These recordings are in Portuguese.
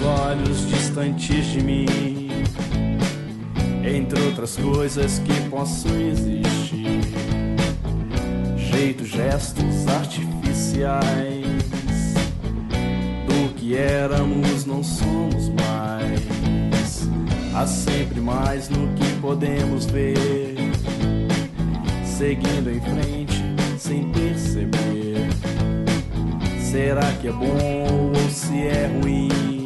olhos distantes de mim, entre outras coisas que possam existir, jeitos, gestos artificiais, do que éramos não somos mais. Há sempre mais no que podemos ver, seguindo em frente sem perceber. Será que é bom ou se é ruim?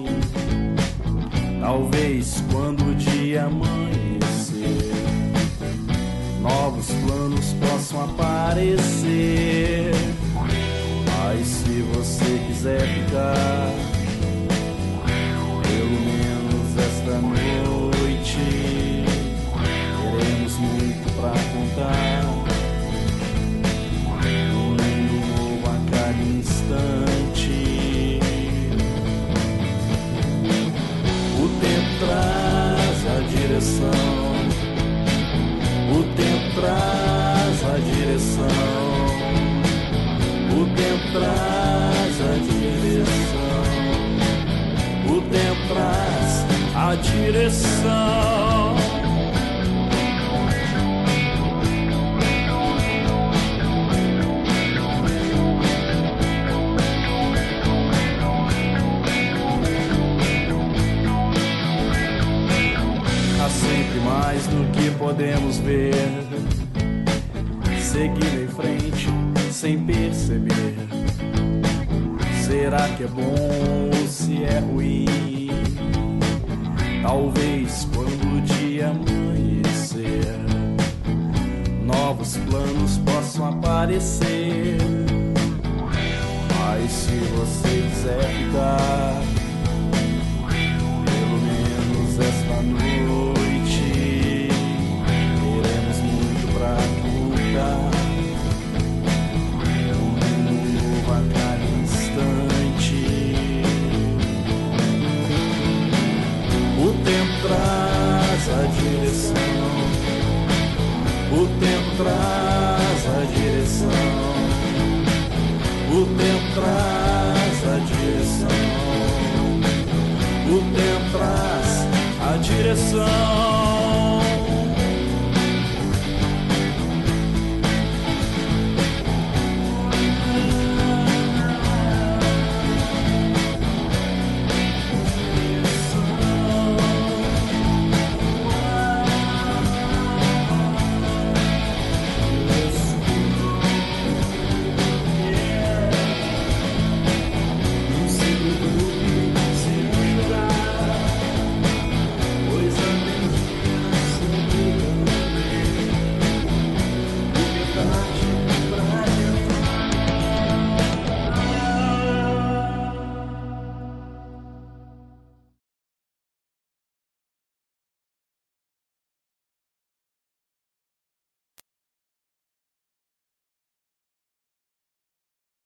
Talvez quando o dia amanhecer, novos planos possam aparecer. Mas se você quiser ficar, pelo menos esta noite, teremos muito pra contar. Um mundo novo a cada instante. O tempo traz a direção, o tempo traz a direção, o tempo traz a direção, o tempo traz a direção. Há sempre mais no que podemos ver, seguindo em frente sem perceber. Será que é bom ou se é ruim? Talvez quando o dia amanhecer, novos planos possam aparecer. Mas se você quiser ficar, pelo menos esta noite, teremos muito pra contar. Um mundo novo a cada instante. O tempo traz a direção, o tempo traz a direção, o tempo traz a direção, o tempo traz a direção.